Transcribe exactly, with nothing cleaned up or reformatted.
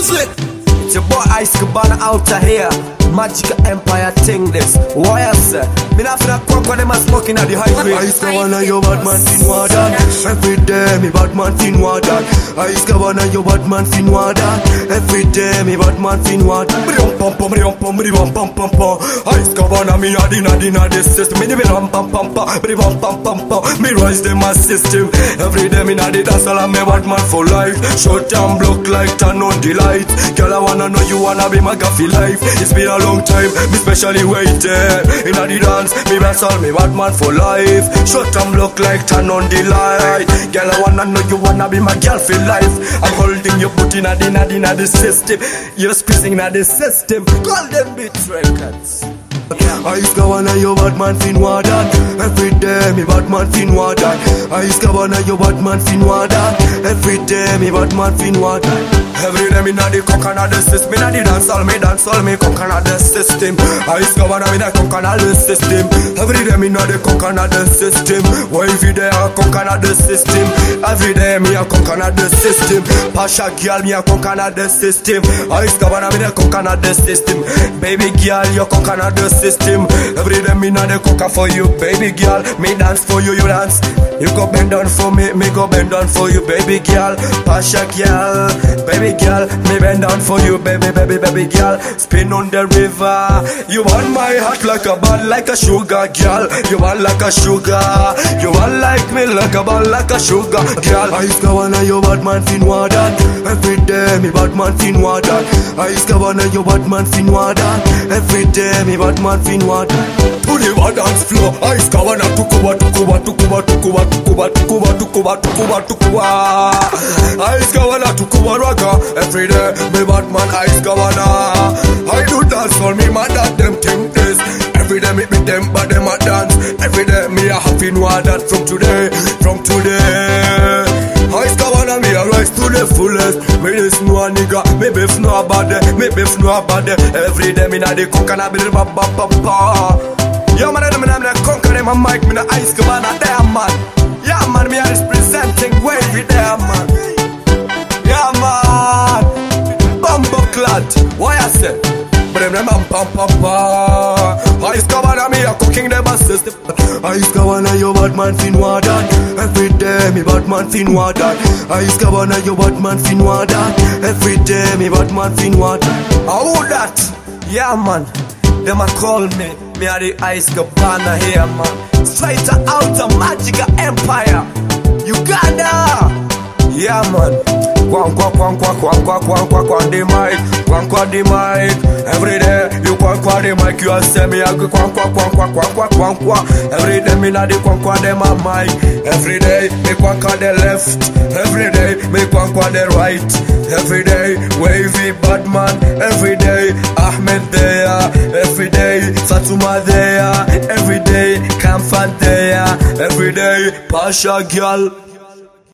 music. It's your boy Ice Cabana out here. Magical Empire thing this. Why I say? Me not finna quack when them a smoking at the highway. Ice Cabana, your bad man fin water. Every day me bad man fin water. Ice Cabana, your bad man fin water. Every day me bad man fin water. Brim pam pam, brim pam, brim pam pam pam. Ice Cabana, me a dinner dinner this system. Me brim pam pam pam, brim pam pam pam. Me rise them a system. Every day me na the dance all me bad man for life. Short and block like turn on the light. Girl I wanna know you wanna be my gaffy life. It's been a long time, me specially waited. In a the dance, me dance all me bad man for life. Short and block like turn on the light. Girl I wanna know you wanna be my girl for life. I'm holding your foot in a the, in a the system. You're squeezing in the system. Golden Beats Records. Ice Cabana, your bad man fin water. Every day me bad man fin water. Ice Cabana, your bad man fin water. Every day me bad man fin water. Every day me na the coconut the system. Me na the dance all me dance all me coconut the system. Ice Cabana me na coconut the system. Every day me na the coconut the system. Why every day I coconut the system. Every day me a coconut the system. Pasha girl me a coconut the system. Ice Cabana me na coconut the system. Baby girl you coconut the system. Every day me na the coca for you, baby girl. Me dance for you, you dance. You go bend down for me, me go bend down for you, baby girl. Pasha girl, baby girl, me bend down for you, baby, baby, baby girl. Spin on the river. You want my heart like a ball, like a sugar girl. You want like a sugar. You want like me like a ball, like a sugar girl. Ice Cabana, your bad man fin water. Every day me bad man fin water. Ice Cabana, your bad man fin water. Every day me bad man fin water. To the dance floor, Ice Cabana, tukuba, tukuba, tukuba, tukuba, tukuba, tukuba, tukuba, tukuba, tukuba. Ice Cabana, tukuba raga. Every day, me bad man Ice Cabana. I do dance for me, man, that them think this. Every day me beat them, but them a dance. Every day me a happy know that from today, from today. Ice Cabana, me a rise to the fullest. Me this no a nigga, me beef no about it, me beef no about it. Every day me na the coconut, be the ba ba ba ba. Yo man, I'm gonna conquer them a mic, me na Ice Cabana there man. Yeah man, me a representing wavy there man. Yeah man, bumbo clad, why I say? But them them pam pam pam. Ice Cabana, me a cooking them a system. Ice Cabana, your bad man fin water. Every day me bad man fin water. Ice Cabana, your bad man fin water. Every day me bad man fin water. How that? Yeah man, them a call me. Me a the Ice Cabana here man. Straight out of Magical Empire, Uganda. Yeah man. Quang quang quang quang quang quang quang quang quang the mic, quang quang the mic. Every day you quang quang the mic, you a say me a go quang quang quang quang quang quang quang quang. Every day me na the quang quang them a mic. Every day me quang quang the left. Every day me quang quang the right. Every day wavy bad man. Every day Ahmed there. Every day Fatuma there. Every day Kamfat there. Every day Pasha girl.